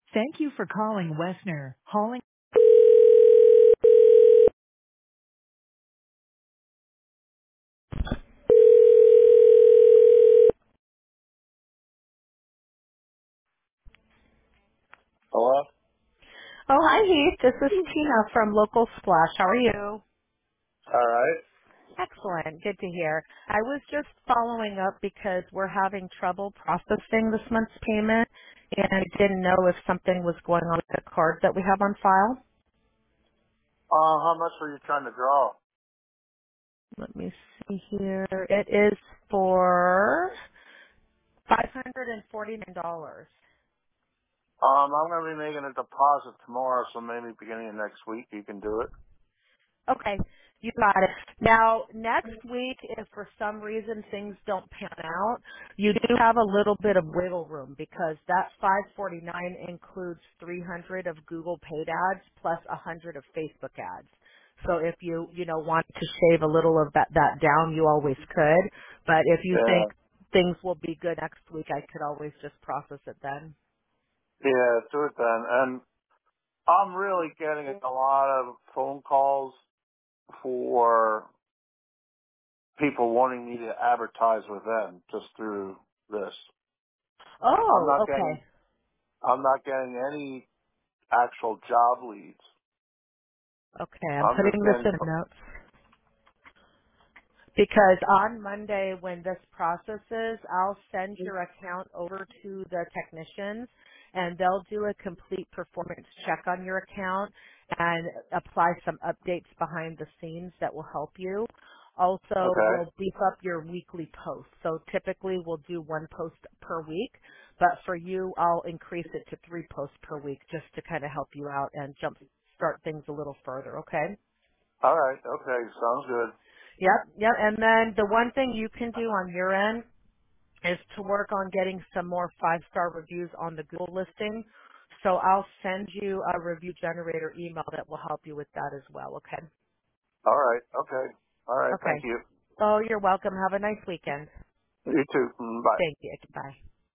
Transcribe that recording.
Thank you for calling Westner. Calling. Hello? Oh, hi Heath. This is Tina from Local Splash. How are you? All right. Excellent. Good to hear. I was just following up because we're having trouble processing this month's payment, and I didn't know if something was going on with the card that we have on file. How much were you trying to draw? Let me see here. It is for $549. I'm going to be making a deposit tomorrow, so maybe beginning of next week you can do it. Okay, you got it. Now, next week, if for some reason things don't pan out, you do have a little bit of wiggle room because that 549 includes 300 of Google paid ads plus 100 of Facebook ads. So if you want to shave a little of that down, you always could. But if you Yeah. think things will be good next week, I could always just process it then. Yeah, do it then. And I'm really getting a lot of phone calls for people wanting me to advertise with them just through this. I'm Oh, not getting, okay. I'm not getting any actual job leads. Okay, I'm I'm just putting this getting, in notes. Because on Monday when this processes, I'll send your account over to the technicians and they'll do a complete performance check on your account and apply some updates behind the scenes that will help you. Also, okay. we'll beef up your weekly posts. So typically we'll do one post per week, but for you, I'll increase it to 3 posts per week just to kind of help you out and jump start things a little further, okay? All right. Okay. Sounds good. Yep. And then the one thing you can do on your end is to work on getting some more 5-star reviews on the Google listing. So I'll send you a review generator email that will help you with that as well, okay? All right. Okay. All right. Thank Okay. you. Oh, you're welcome. Have a nice weekend. You too. Bye. Thank you. Bye.